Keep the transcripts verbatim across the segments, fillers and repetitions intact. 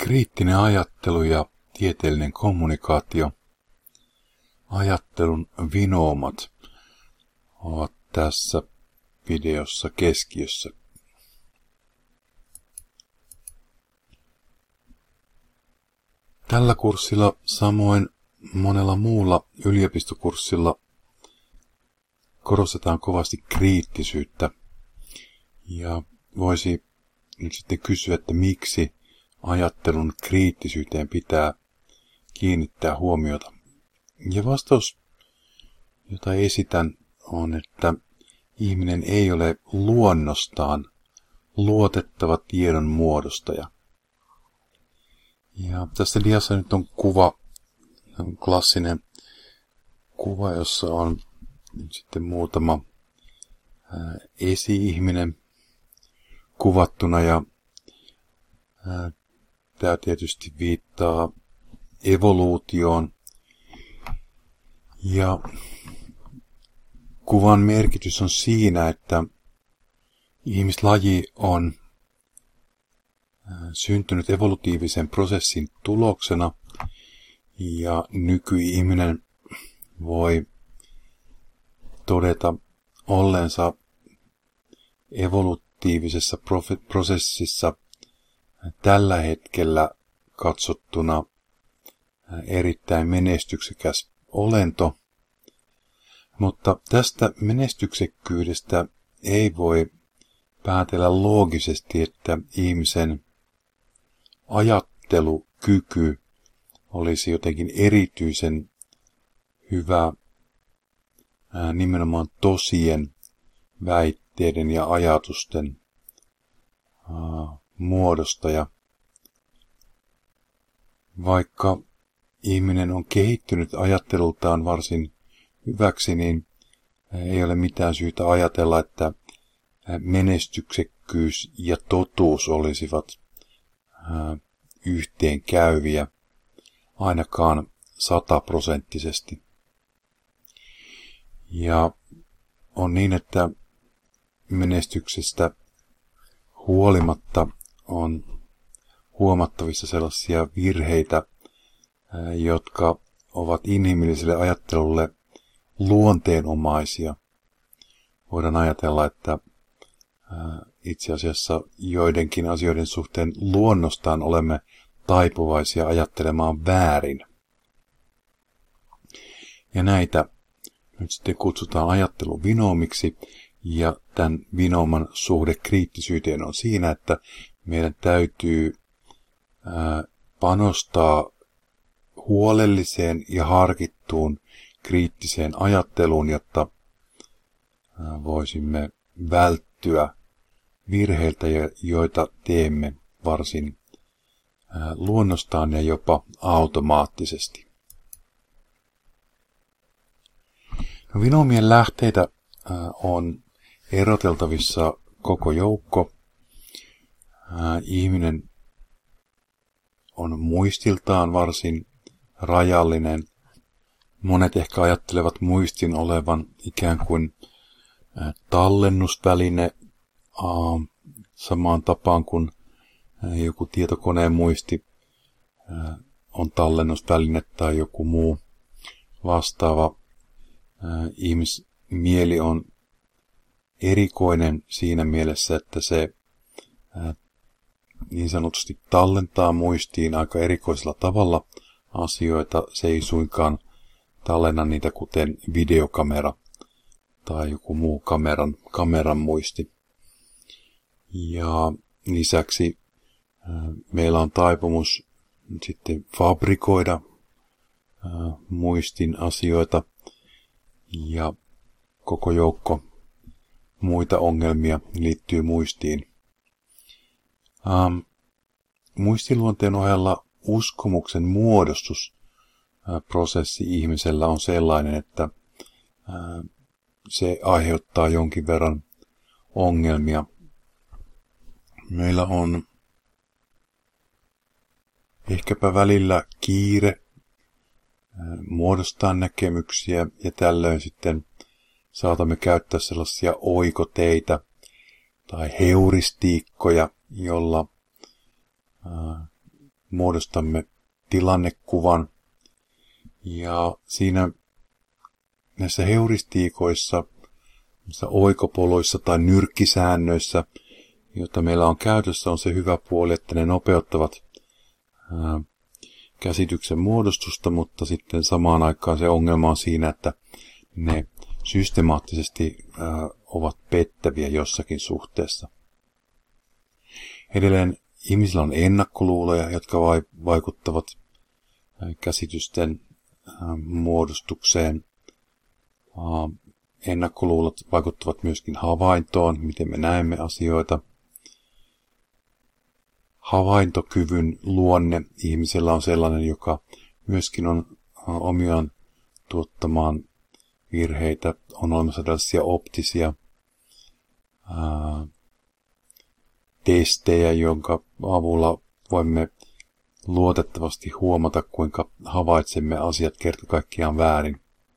Kriittinen ajattelu ja tieteellinen kommunikaatio, ajattelun vinoumat ovat tässä videossa keskiössä. Tällä kurssilla, samoin monella muulla yliopistokurssilla, korostetaan kovasti kriittisyyttä. Ja voisi nyt sitten kysyä, että miksi ajattelun kriittisyyteen pitää kiinnittää huomiota. Ja vastaus, jota esitän, on, että ihminen ei ole luonnostaan luotettava tiedon muodostaja. Ja tässä diassa nyt on kuva, klassinen kuva, jossa on sitten muutama ää, esi-ihminen kuvattuna, ja ää, tämä tietysti viittaa evoluutioon. Ja kuvan merkitys on siinä, että ihmislaji on syntynyt evolutiivisen prosessin tuloksena, ja nykyihminen voi todeta olleensa evolutiivisessa prosessissa tällä hetkellä katsottuna erittäin menestyksekäs olento, mutta tästä menestyksekkyydestä ei voi päätellä loogisesti, että ihmisen ajattelukyky olisi jotenkin erityisen hyvä ää, nimenomaan tosien, väitteiden ja ajatusten ää, muodostaja. Vaikka ihminen on kehittynyt ajattelultaan varsin hyväksi, niin ei ole mitään syytä ajatella, että menestyksekkyys ja totuus olisivat yhteen käyviä, ainakaan sataprosenttisesti. Ja on niin, että menestyksestä huolimatta on huomattavissa sellaisia virheitä, jotka ovat inhimilliselle ajattelulle luonteenomaisia. Voidaan ajatella, että itse asiassa joidenkin asioiden suhteen luonnostaan olemme taipuvaisia ajattelemaan väärin. Ja näitä nyt sitten kutsutaan ajattelun vinoomiksi, ja tämän vinooman suhde kriittisyyteen on siinä, että meidän täytyy panostaa huolelliseen ja harkittuun kriittiseen ajatteluun, jotta voisimme välttyä virheiltä, joita teemme varsin luonnostaan ja jopa automaattisesti. No, vinoomien lähteitä on eroteltavissa koko joukko. Ihminen on muistiltaan varsin rajallinen. Monet ehkä ajattelevat muistin olevan ikään kuin tallennusväline samaan tapaan kuin joku tietokoneen muisti on tallennusväline tai joku muu vastaava. Ihmismieli on erikoinen siinä mielessä, että se niin sanotusti tallentaa muistiin aika erikoisella tavalla asioita. Se ei suinkaan tallenna niitä kuten videokamera tai joku muu kameran, kameran muisti. Ja lisäksi meillä on taipumus sitten fabrikoida muistin asioita ja koko joukko muita ongelmia liittyy muistiin. Ähm, muistiluonteen ohella uskomuksen muodostusprosessi ihmisellä on sellainen, että äh, se aiheuttaa jonkin verran ongelmia. Meillä on ehkäpä välillä kiire muodostaa näkemyksiä, ja tällöin sitten saatamme käyttää sellaisia oikoteitä tai heuristiikkoja, jolla muodostamme tilannekuvan. Ja siinä näissä heuristiikoissa, oikopoloissa tai nyrkkisäännöissä, joita meillä on käytössä, on se hyvä puoli, että ne nopeuttavat ää, käsityksen muodostusta, mutta sitten samaan aikaan se ongelma on siinä, että ne systemaattisesti ää, ovat pettäviä jossakin suhteessa. Edelleen ihmisillä on ennakkoluuloja, jotka vaikuttavat ää, käsitysten ää, muodostukseen. Ää, ennakkoluulot vaikuttavat myöskin havaintoon, miten me näemme asioita. Havaintokyvyn luonne ihmisellä on sellainen, joka myöskin on omiaan tuottamaan virheitä. On olemassa tällaisia optisia ää, testejä, jonka avulla voimme luotettavasti huomata, kuinka havaitsemme asiat kerta kaikkiaan väärin.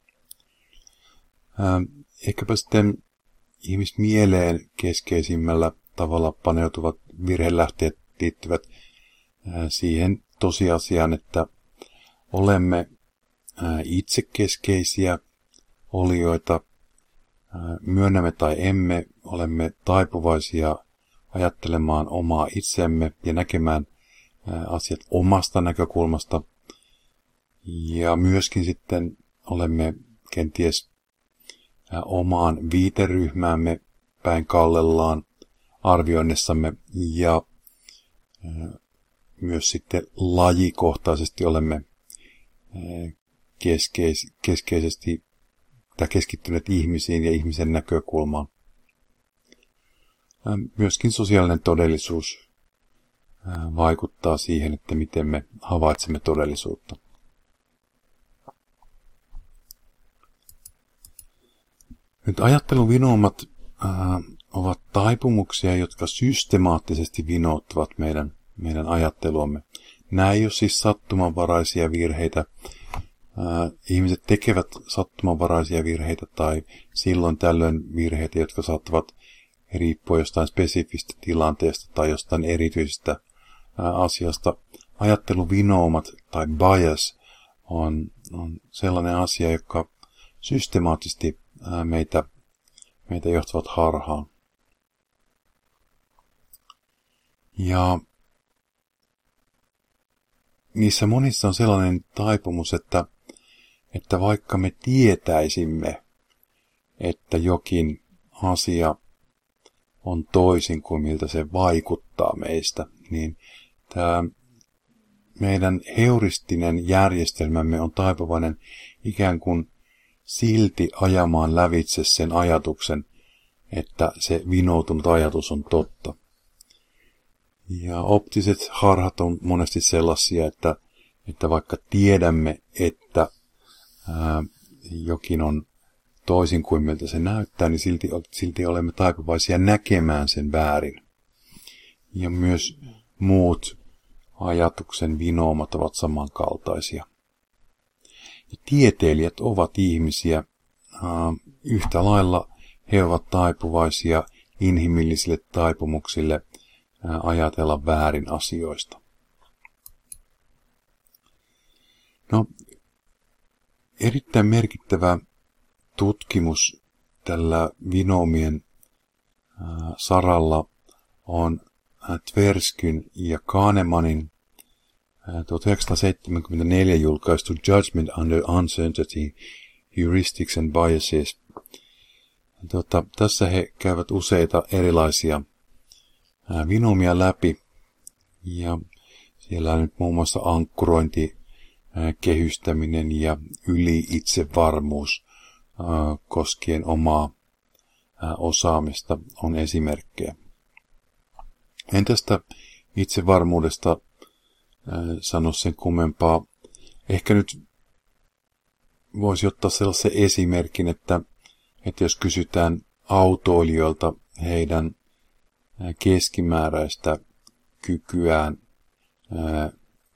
Ää, ehkäpä sitten ihmismieleen keskeisimmällä tavalla paneutuvat virhelähteet liittyvät siihen tosiasiaan, että olemme itsekeskeisiä olioita, myönnämme tai emme, olemme taipuvaisia ajattelemaan omaa itsemme ja näkemään asiat omasta näkökulmasta. Ja myöskin sitten olemme kenties omaan viiteryhmäämme päin kallellaan arvioinnissamme ja myös sitten lajikohtaisesti olemme keskeis- keskeisesti tai keskittyneet ihmisiin ja ihmisen näkökulmaan. Myöskin sosiaalinen todellisuus vaikuttaa siihen, että miten me havaitsemme todellisuutta. Nyt ajattelun vinoumat ovat taipumuksia, jotka systemaattisesti vinouttavat meidän, meidän ajatteluamme. Nämä ei ole siis sattumanvaraisia virheitä. Ää, ihmiset tekevät sattumanvaraisia virheitä tai silloin tällöin virheitä, jotka saattavat riippua jostain spesifistä tilanteesta tai jostain erityisestä ää, asiasta. Ajatteluvinoumat tai bias on, on sellainen asia, joka systemaattisesti ää, meitä, meitä johtavat harhaan. Ja niissä monissa on sellainen taipumus, että, että vaikka me tietäisimme, että jokin asia on toisin kuin miltä se vaikuttaa meistä, niin tämä meidän heuristinen järjestelmämme on taipuvainen ikään kuin silti ajamaan lävitse sen ajatuksen, että se vinoutunut ajatus on totta. Ja optiset harhat on monesti sellaisia, että, että vaikka tiedämme, että ää, jokin on toisin kuin miltä se näyttää, niin silti, silti olemme taipuvaisia näkemään sen väärin. Ja myös muut ajatuksen vinoumat ovat samankaltaisia. Ja tieteilijät ovat ihmisiä. Ää, yhtä lailla he ovat taipuvaisia inhimillisille taipumuksille ajatella väärin asioista. No, erittäin merkittävä tutkimus tällä vinoumien saralla on Tverskyn ja Kahnemanin tuhatyhdeksänsataaseitsemänkymmentäneljä julkaistu Judgment Under Uncertainty, Heuristics and Biases. Tuota, tässä he käyvät useita erilaisia vinoumia läpi, ja siellä on nyt muun muassa ankkurointi, kehystäminen ja yli-itsevarmuus koskien omaa osaamista on esimerkkejä. En tästä itsevarmuudesta sano sen kummempaa. Ehkä nyt voisi ottaa sellaisen esimerkin, että, että jos kysytään autoilijoilta heidän keskimääräistä kykyään ää,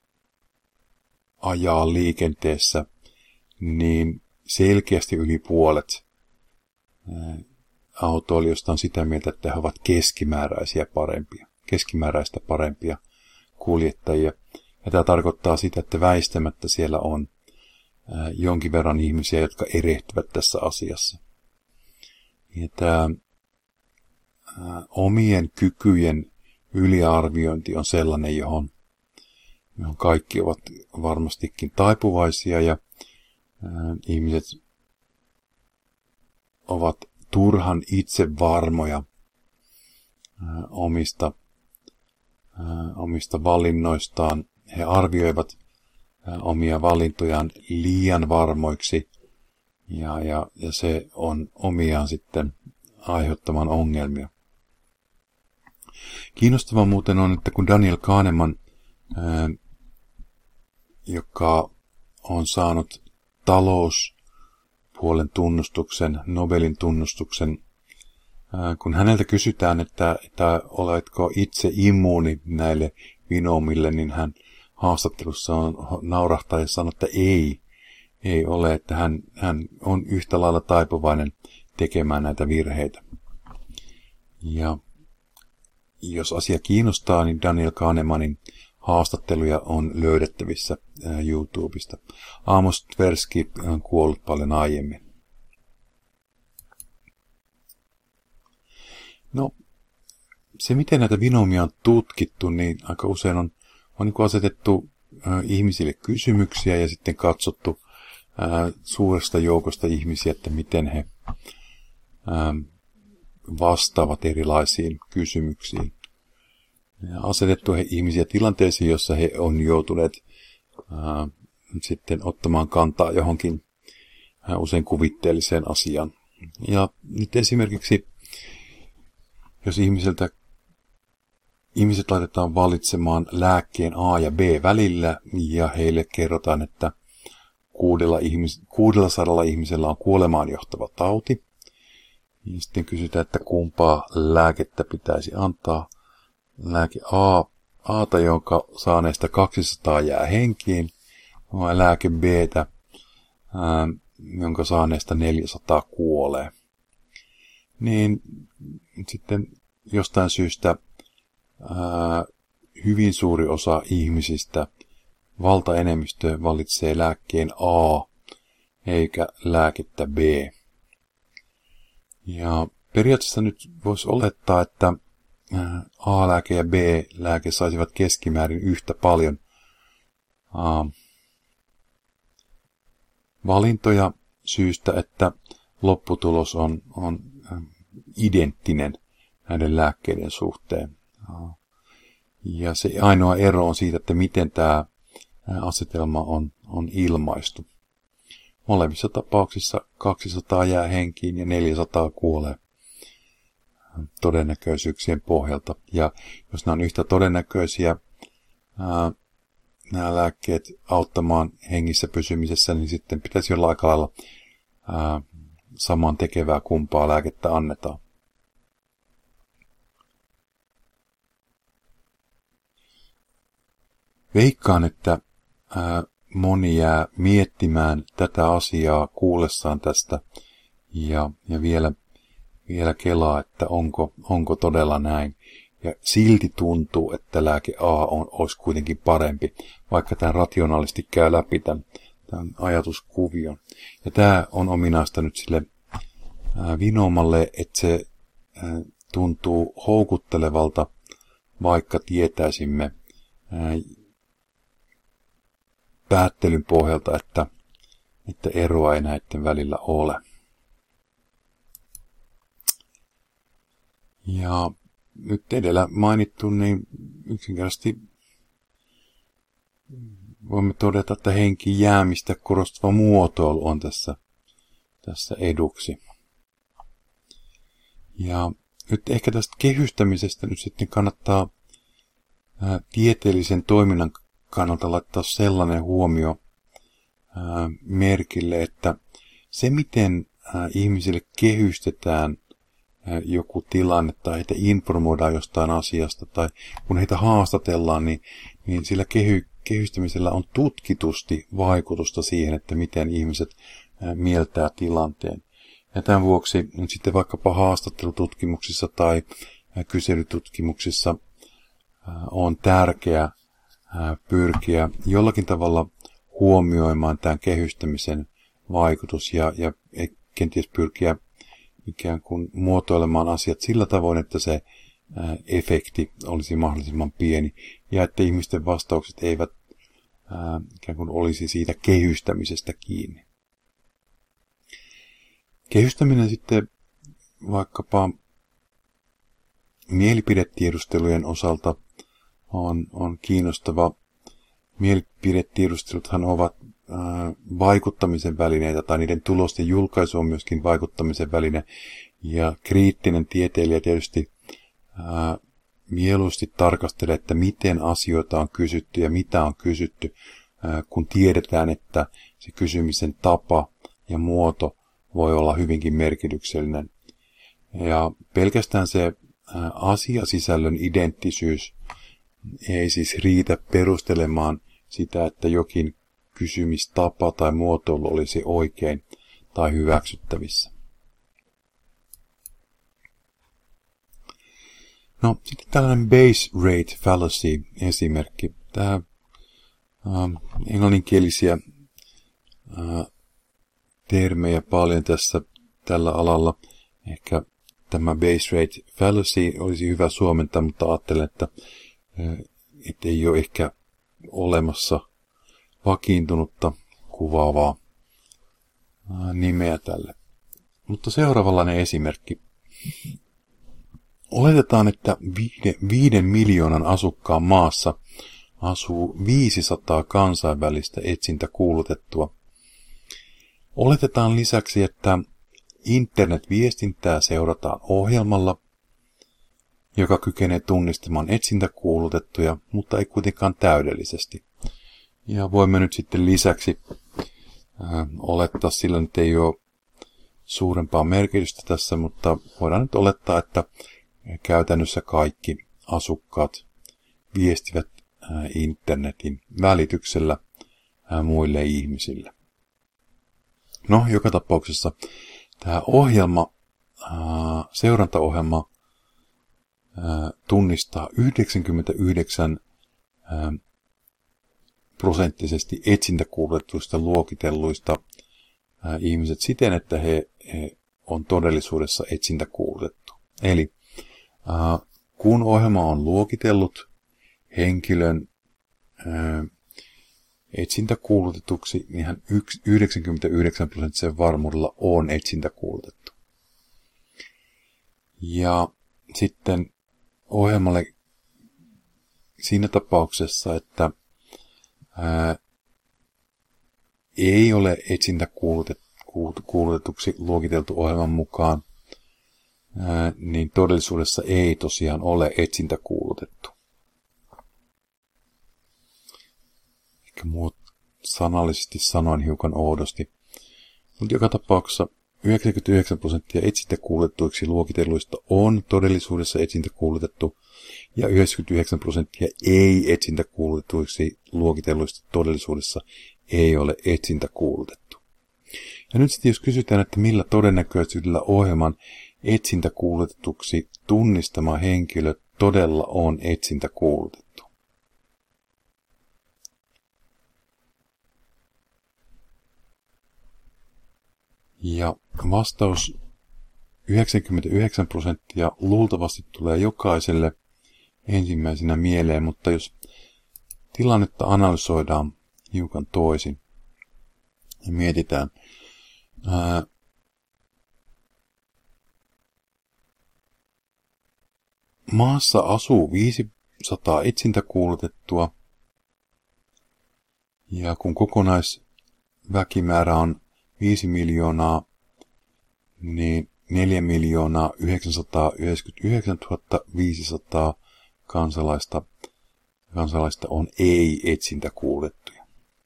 ajaa liikenteessä, niin selkeästi yli puolet ää, autoilijoista on sitä mieltä, että he ovat keskimääräisiä parempia, keskimääräistä parempia kuljettajia. Ja tämä tarkoittaa sitä, että väistämättä siellä on ää, jonkin verran ihmisiä, jotka erehtyvät tässä asiassa. Ja tämä ää, omien kykyjen yliarviointi on sellainen, johon, johon kaikki ovat varmastikin taipuvaisia ja ää, ihmiset ovat turhan itsevarmoja ää, omista, ää, omista valinnoistaan. He arvioivat ää, omia valintojaan liian varmoiksi ja, ja, ja se on omiaan sitten aiheuttamaan ongelmia. Kiinnostavaa muuten on, että kun Daniel Kahneman, ää, joka on saanut talouspuolen tunnustuksen, Nobelin tunnustuksen, ää, kun häneltä kysytään, että, että oletko itse immuuni näille vinoomille, niin hän haastattelussa on naurahtaa ja sanoo, että ei, ei ole, että hän, hän on yhtä lailla taipuvainen tekemään näitä virheitä. Ja jos asia kiinnostaa, niin Daniel Kahnemanin haastatteluja on löydettävissä YouTubesta. Amos Tversky on kuollut paljon aiemmin. No, se miten näitä vinoomia on tutkittu, niin aika usein on, on niin kuin asetettu äh, ihmisille kysymyksiä ja sitten katsottu äh, suuresta joukosta ihmisiä, että miten he äh, vastaavat erilaisiin kysymyksiin. Ja asetettu he ihmisiä tilanteisiin, jossa he on joutuneet ää, sitten ottamaan kantaa johonkin ää, usein kuvitteelliseen asiaan. Ja nyt esimerkiksi, jos ihmiseltä, ihmiset laitetaan valitsemaan lääkkeen A ja B välillä, ja heille kerrotaan, että kuudella, ihmis, kuudella sadalla ihmisellä on kuolemaan johtava tauti, ja sitten kysytään, että kumpaa lääkettä pitäisi antaa. Lääke A, A:ta, jonka saaneista kaksisataa jää henkiin, vai lääke B:tä, ää, jonka saaneista neljäsataa kuolee. Niin sitten jostain syystä ää, hyvin suuri osa ihmisistä, valtaenemmistö valitsee lääkkeen A, eikä lääkettä B. Ja periaatteessa nyt voisi olettaa, että A-lääke ja B-lääke saisivat keskimäärin yhtä paljon uh, valintoja syystä, että lopputulos on, on uh, identtinen näiden lääkkeiden suhteen. Uh, ja se ainoa ero on siitä, että miten tämä asetelma on, on ilmaistu. Molemmissa tapauksissa kaksisataa jää henkiin ja neljäsataa kuolee todennäköisyyksien pohjalta. Ja jos nämä on yhtä todennäköisiä, ää, nämä lääkkeet auttamaan hengissä pysymisessä, niin sitten pitäisi olla aika lailla ää, saman tekevää kumpaa lääkettä annetaan. Veikkaan, että ää, moni jää miettimään tätä asiaa kuullessaan tästä ja, ja vielä Vielä kelaa, että onko, onko todella näin. Ja silti tuntuu, että lääke A on, olisi kuitenkin parempi, vaikka tämä rationaalisti käy läpi tämän, tämän ajatuskuvion. Ja tämä on ominaista nyt sille ää, vinoomalle, että se ää, tuntuu houkuttelevalta, vaikka tietäisimme ää, päättelyn pohjalta, että, että eroa ei näiden välillä ole. Ja nyt edellä mainittu, niin yksinkertaisesti voimme todeta, että henki jäämistä korostava muotoilu on tässä, tässä eduksi. Ja nyt ehkä tästä kehystämisestä nyt sitten kannattaa ää, tieteellisen toiminnan kannalta laittaa sellainen huomio ää, merkille, että se miten ää, ihmisille kehystetään joku tilanne tai heitä informoidaan jostain asiasta tai kun heitä haastatellaan, niin, niin sillä kehy, kehystämisellä on tutkitusti vaikutusta siihen, että miten ihmiset mieltää tilanteen. Ja tämän vuoksi sitten vaikkapa haastattelututkimuksissa tai kyselytutkimuksissa on tärkeää pyrkiä jollakin tavalla huomioimaan tämän kehystämisen vaikutus ja, ja kenties pyrkiä ikään kuin muotoilemaan asiat sillä tavoin, että se ää, efekti olisi mahdollisimman pieni ja että ihmisten vastaukset eivät ää, ikään kuin olisi siitä kehystämisestä kiinni. Kehystäminen sitten vaikkapa mielipidetiedustelujen osalta on, on kiinnostava. Mielipidetiedusteluthan ovat ää, vaikuttamisen välineitä, tai niiden tulosten julkaisu on myöskin vaikuttamisen väline. Ja kriittinen tieteilijä tietysti ää, mieluusti tarkastelee, että miten asioita on kysytty ja mitä on kysytty, ää, kun tiedetään, että se kysymisen tapa ja muoto voi olla hyvinkin merkityksellinen. Ja pelkästään se ää, asiasisällön identtisyys ei siis riitä perustelemaan sitä, että jokin kysymistapa tai muotoilu olisi oikein tai hyväksyttävissä. No, sitten tällainen base rate fallacy esimerkki. Tämä äh, englanninkielisiä äh, termejä paljon tässä tällä alalla. Ehkä tämä base rate fallacy olisi hyvä suomentaa, mutta ajattelen, että että ei ole ehkä olemassa vakiintunutta kuvaavaa nimeä tälle. Mutta seuraavanlainen esimerkki. Oletetaan, että viiden, viiden miljoonan asukkaan maassa asuu viisisataa kansainvälistä etsintäkuulutettua. Oletetaan lisäksi, että internetviestintää seurataan ohjelmalla, joka kykenee tunnistamaan etsintäkuulutettuja, mutta ei kuitenkaan täydellisesti. Ja voimme nyt sitten lisäksi äh, olettaa, sillä nyt ei ole suurempaa merkitystä tässä, mutta voidaan nyt olettaa, että käytännössä kaikki asukkaat viestivät äh, internetin välityksellä äh, muille ihmisille. No, joka tapauksessa tämä ohjelma, äh, seurantaohjelma, tunnistaa yhdeksänkymmentäyhdeksän prosenttisesti etsintäkuulutetuista luokitelluista ihmiset siten, että he, he on todellisuudessa etsintäkuulutettu. Eli kun ohjelma on luokitellut henkilön etsintäkuulutetuksi, niin hän yhdeksänkymmentäyhdeksän prosenttisen varmuudella on etsintäkuulutettu. Ja sitten ohjelmalle siinä tapauksessa, että ää, ei ole etsintäkuulutetuksi luokiteltu ohjelman mukaan, ää, niin todellisuudessa ei tosiaan ole etsintäkuulutettu. Ehkä muut sanallisesti sanoin hiukan oudosti. Mutta joka tapauksessa yhdeksänkymmentäyhdeksän prosenttia etsintäkuulutetuiksi luokitelluista on todellisuudessa etsintäkuulutettu ja yhdeksänkymmentäyhdeksän prosenttia ei etsintäkuulutetuiksi luokitelluista todellisuudessa ei ole etsintäkuulutettu. Ja nyt sitten jos kysytään, että millä todennäköisyydellä ohjelman etsintäkuulutetuksi tunnistama henkilö todella on etsintäkuulutettu. Ja vastaus yhdeksänkymmentäyhdeksän prosenttia luultavasti tulee jokaiselle ensimmäisenä mieleen, mutta jos tilannetta analysoidaan hiukan toisin ja mietitään, ää, maassa asuu viisisataa etsintäkuulutettua ja kun kokonaisväkimäärä on viisi miljoonaa, niin neljä miljoonaa yhdeksänsataayhdeksänkymmentäyhdeksäntuhatta viisisataa kansalaista, kansalaista on ei-etsintäkuulutettuja.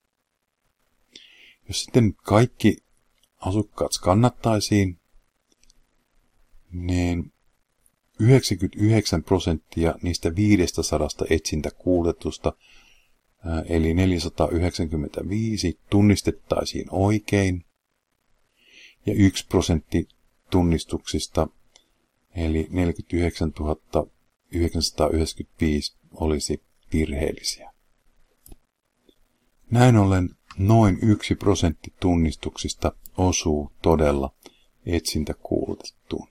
Jos sitten kaikki asukkaat skannattaisiin, niin yhdeksänkymmentäyhdeksän prosenttia niistä viisisataa etsintäkuulutetusta, eli neljäsataayhdeksänkymmentäviisi, tunnistettaisiin oikein, ja yksi prosentti tunnistuksista, eli neljäkymmentäyhdeksäntuhatta yhdeksänsataayhdeksänkymmentäviisi, olisi virheellisiä. Näin ollen noin yksi prosentti tunnistuksista osuu todella etsintäkuulutettuun.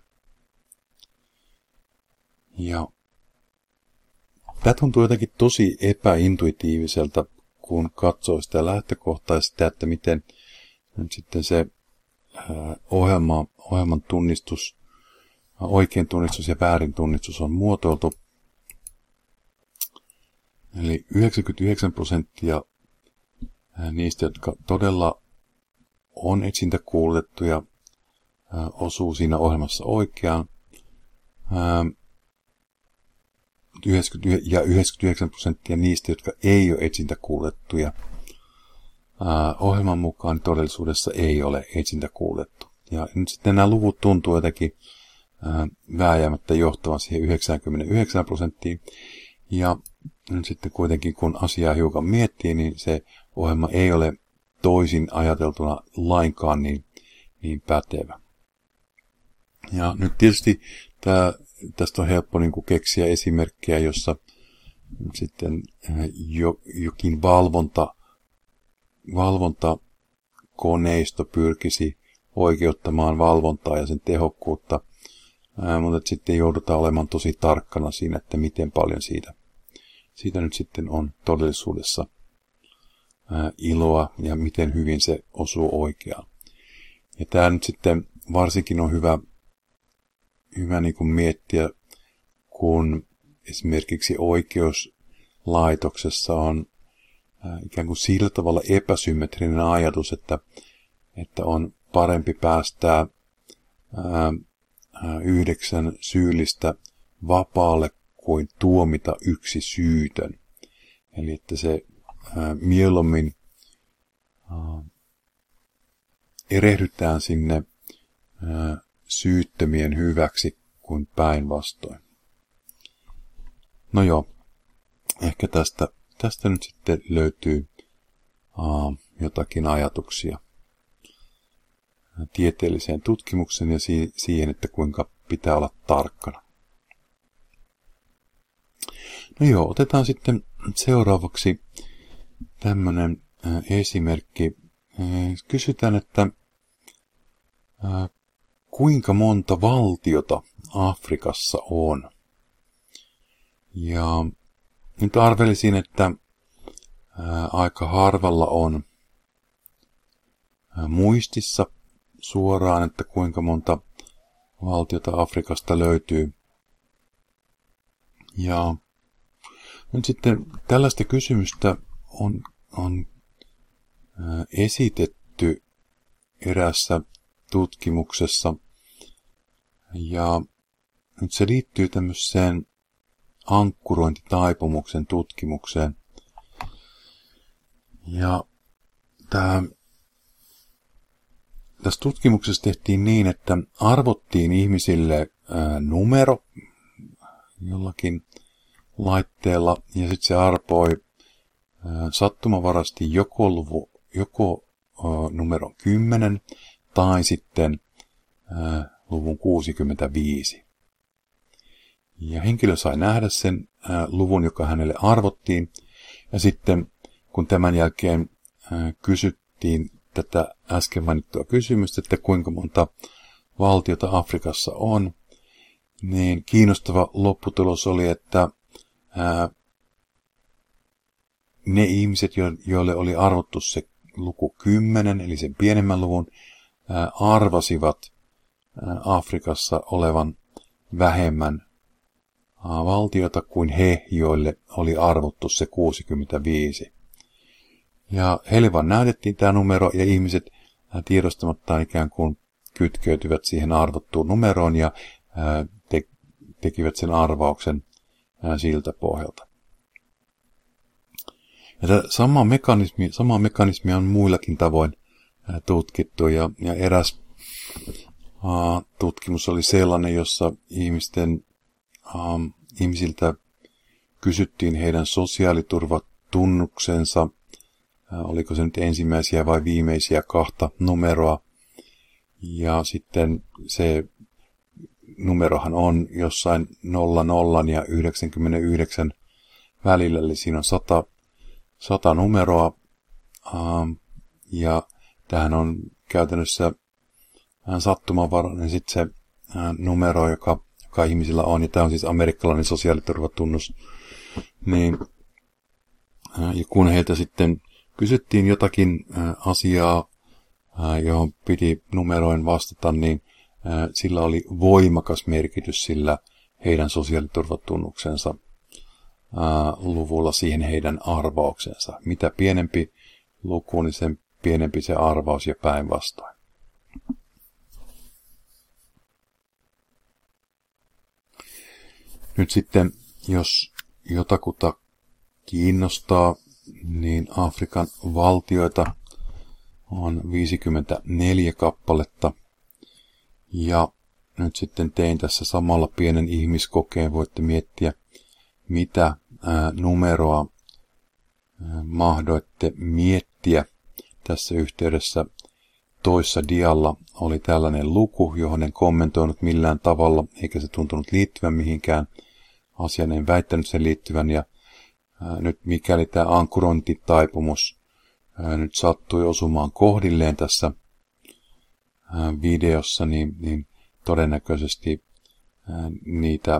Ja tämä tuntuu jotenkin tosi epäintuitiiviselta, kun katsoo sitä lähtökohtaa ja sitä, että miten nyt sitten se ää, ohjelma, ohjelman tunnistus, oikein tunnistus ja väärin tunnistus on muotoiltu. Eli yhdeksänkymmentäyhdeksän prosenttia niistä, jotka todella on etsintäkuulutettuja, osuu siinä ohjelmassa oikeaan. Ja yhdeksänkymmentäyhdeksän prosenttia niistä, jotka ei ole etsintäkuulutettuja, ohjelman mukaan todellisuudessa ei ole etsintäkuulutettu. Ja nyt sitten nämä luvut tuntuu jotenkin vääjäämättä johtavan siihen yhdeksänkymmentäyhdeksän prosenttiin. Ja nyt sitten kuitenkin, kun asiaa hiukan miettii, niin se ohjelma ei ole toisin ajateltuna lainkaan niin, niin pätevä. Ja nyt tietysti tämä, tästä on helppo niin kuin keksiä esimerkkejä, jossa sitten jo, jokin valvonta, valvontakoneisto pyrkisi oikeuttamaan valvontaa ja sen tehokkuutta, ää, mutta sitten joudutaan olemaan tosi tarkkana siinä, että miten paljon siitä, siitä nyt sitten on todellisuudessa ää, iloa ja miten hyvin se osuu oikeaan. Ja tämä nyt sitten varsinkin on hyvä, hyvä niin kuin miettiä, kun esimerkiksi oikeuslaitoksessa on ää, ikään kuin sillä tavalla epäsymmetrinen ajatus, että, että on parempi päästää ää, ää, yhdeksän syyllistä vapaalle kuin tuomita yksi syytön. Eli että se ää, mieluummin ää, erehdytään sinne ää, syyttömien hyväksi kuin päinvastoin. No joo, ehkä tästä, tästä nyt sitten löytyy aa, jotakin ajatuksia tieteelliseen tutkimukseen ja si- siihen, että kuinka pitää olla tarkkana. No joo, otetaan sitten seuraavaksi tämmöinen ää, esimerkki. Ää, kysytään, että ää, kuinka monta valtiota Afrikassa on? Ja nyt arvelisin, että ää, aika harvalla on ää, muistissa suoraan, että kuinka monta valtiota Afrikasta löytyy. Ja nyt sitten tällaista kysymystä on, on ää, esitetty erässä tutkimuksessa. Ja nyt se liittyy tämmöiseen ankkurointitaipumuksen tutkimukseen. Ja tämä, tässä tutkimuksessa tehtiin niin, että arvottiin ihmisille ää, numero jollakin laitteella, ja sitten se arpoi ää, sattumavarasti joko, luvu, joko ää, numero kymmenen tai sitten ää, luvun kuusikymmentäviisi. Ja henkilö sai nähdä sen ää, luvun, joka hänelle arvottiin, ja sitten kun tämän jälkeen ää, kysyttiin tätä äsken mainittua kysymystä, että kuinka monta valtiota Afrikassa on, niin kiinnostava lopputulos oli, että ää, ne ihmiset, joille oli arvottu se luku kymmenen, eli sen pienemmän luvun, ää, arvasivat ää, Afrikassa olevan vähemmän ää, valtiota kuin he, joille oli arvottu se kuusikymmentäviisi. Ja heille vaan näytettiin tämä numero, ja ihmiset ää, tiedostamattaan ikään kuin kytkeytyvät siihen arvottuun numeroon ja ää, te- tekivät sen arvauksen ää, siltä pohjalta. Ja tämä sama mekanismi, sama mekanismi on muillakin tavoin ää, tutkittu, ja, ja eräs ää, tutkimus oli sellainen, jossa ihmisten, ää, ihmisiltä kysyttiin heidän sosiaaliturvatunnuksensa, ää, oliko se nyt ensimmäisiä vai viimeisiä kahta numeroa, ja sitten se numerohan on jossain nolla nolla ja yhdeksänkymmentäyhdeksän välillä, eli siinä on sata, sata numeroa, ja tämähän on käytännössä vähän sattumanvarainen sitten se numero, joka, joka ihmisillä on, ja tämä on siis amerikkalainen sosiaaliturvatunnus. Niin, ja kun heiltä sitten kysyttiin jotakin asiaa, johon piti numeroin vastata, niin sillä oli voimakas merkitys sillä heidän sosiaaliturvatunnuksensa luvulla siihen heidän arvauksensa. Mitä pienempi luku, niin sen pienempi se arvaus ja päinvastoin. Nyt sitten, jos jotakuta kiinnostaa, niin Afrikan valtioita on viisikymmentäneljä kappaletta. Ja nyt sitten tein tässä samalla pienen ihmiskokeen. Voitte miettiä, mitä ää, numeroa ää, mahdoitte miettiä. Tässä yhteydessä toissa dialla oli tällainen luku, johon en kommentoinut millään tavalla, eikä se tuntunut liittyvän mihinkään. Asian en väittänyt sen liittyvän. Ja ää, nyt mikäli tämä ankkurointitaipumus ää, nyt sattui osumaan kohdilleen tässä ää, videossa, niin, niin todennäköisesti ää, niitä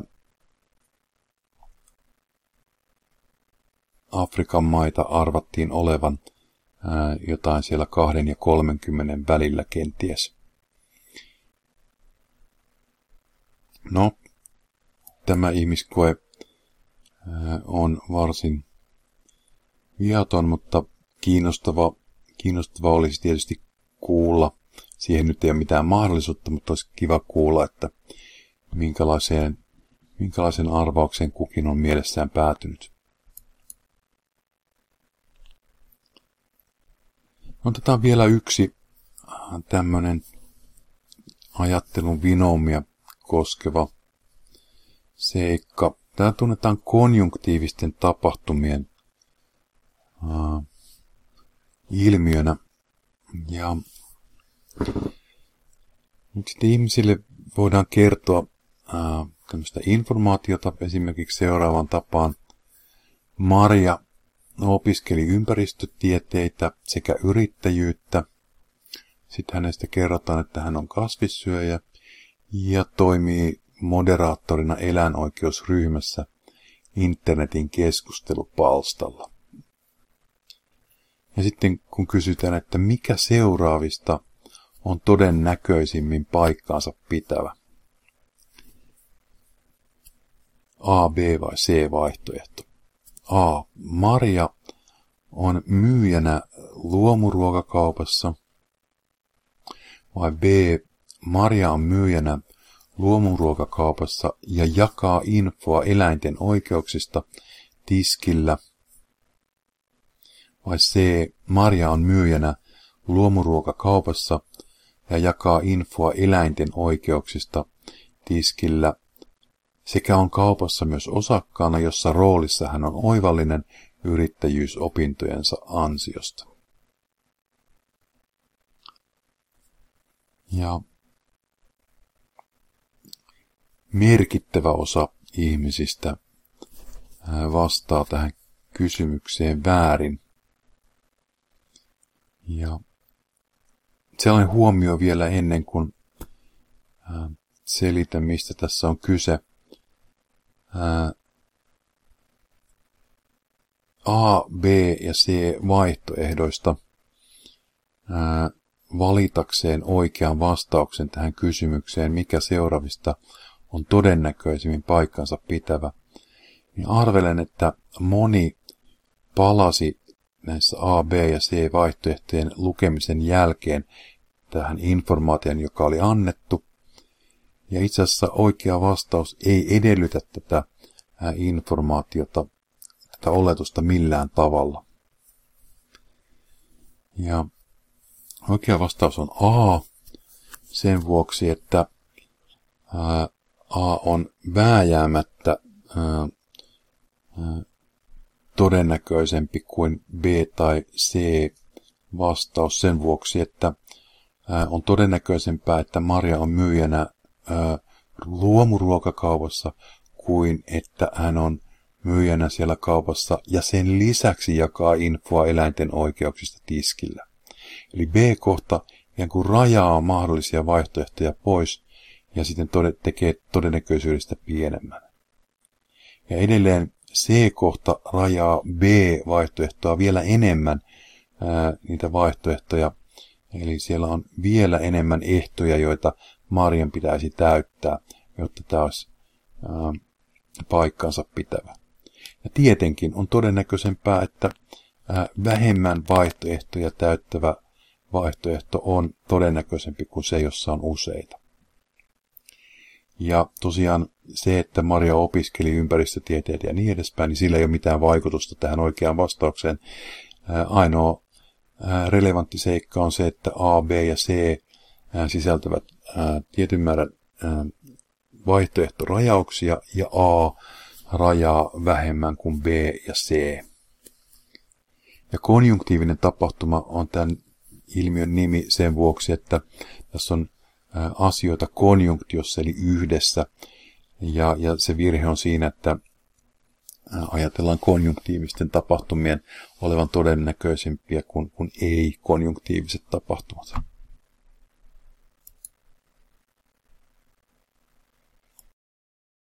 Afrikan maita arvattiin olevan ää, jotain siellä kahden ja kolmenkymmenen välillä kenties. No, tämä ihmiskoe ää, on varsin viaton, mutta kiinnostava, kiinnostava olisi tietysti kuulla. Siihen nyt ei ole mitään mahdollisuutta, mutta olisi kiva kuulla, että minkälaiseen, minkälaisen arvaukseen kukin on mielessään päätynyt. Otetaan vielä yksi tämmöinen ajattelun vinoumia koskeva seikka. Tämä tunnetaan konjunktiivisten tapahtumien uh, ilmiönä. Ja nyt sitten ihmisille voidaan kertoa uh, tämmöistä informaatiota esimerkiksi seuraavan tapaan. Maria opiskeli ympäristötieteitä sekä yrittäjyyttä. Sitten hänestä kerrotaan, että hän on kasvissyöjä ja toimii moderaattorina eläinoikeusryhmässä internetin keskustelupalstalla. Ja sitten kun kysytään, että mikä seuraavista on todennäköisimmin paikkaansa pitävä. A, B vai C vaihtoehto. A. Maria on myyjänä luomuruokakaupassa. Vai B. Maria on myyjänä luomuruokakaupassa ja jakaa infoa eläinten oikeuksista tiskillä. Vai C. Maria on myyjänä luomuruokakaupassa ja jakaa infoa eläinten oikeuksista tiskillä. Sekä on kaupassa myös osakkaana, jossa roolissa hän on oivallinen yrittäjyysopintojensa ansiosta. Ja merkittävä osa ihmisistä vastaa tähän kysymykseen väärin. Ja sellainen huomio vielä ennen kuin selitän, mistä tässä on kyse. A, B ja C vaihtoehdoista valitakseen oikean vastauksen tähän kysymykseen, mikä seuraavista on todennäköisimmin paikkansa pitävä, niin arvelen, että moni palasi näissä A, B ja C vaihtoehtojen lukemisen jälkeen tähän informaation, joka oli annettu. Ja itse asiassa oikea vastaus ei edellytä tätä informaatiota, tätä oletusta millään tavalla. Ja oikea vastaus on A sen vuoksi, että A on vääjäämättä todennäköisempi kuin B tai C vastaus sen vuoksi, että on todennäköisempää, että Maria on myyjänä luomuruokakaupassa kuin että hän on myyjänä siellä kaupassa ja sen lisäksi jakaa infoa eläinten oikeuksista tiskillä. Eli B-kohta ikään kuin rajaa mahdollisia vaihtoehtoja pois ja sitten tode- tekee todennäköisyydestä pienemmän. Ja edelleen C-kohta rajaa B-vaihtoehtoa vielä enemmän ää, niitä vaihtoehtoja. Eli siellä on vielä enemmän ehtoja, joita Marian pitäisi täyttää, jotta tämä olisi ää, paikkansa pitävä. Ja tietenkin on todennäköisempää, että ää, vähemmän vaihtoehtoja täyttävä vaihtoehto on todennäköisempi kuin se, jossa on useita. Ja tosiaan se, että Maria opiskeli ympäristötieteitä ja niin edespäin, niin sillä ei ole mitään vaikutusta tähän oikeaan vastaukseen. Ää, ainoa ää, relevantti seikka on se, että A, B ja C ää, sisältävät ää, tietyn määrän ää, vaihtoehtorajauksia ja A rajaa vähemmän kuin B ja C. Ja konjunktiivinen tapahtuma on tämän ilmiön nimi sen vuoksi, että tässä on asioita konjunktiossa eli yhdessä. Ja, ja se virhe on siinä, että ajatellaan konjunktiivisten tapahtumien olevan todennäköisempiä kuin, kuin ei-konjunktiiviset tapahtumat.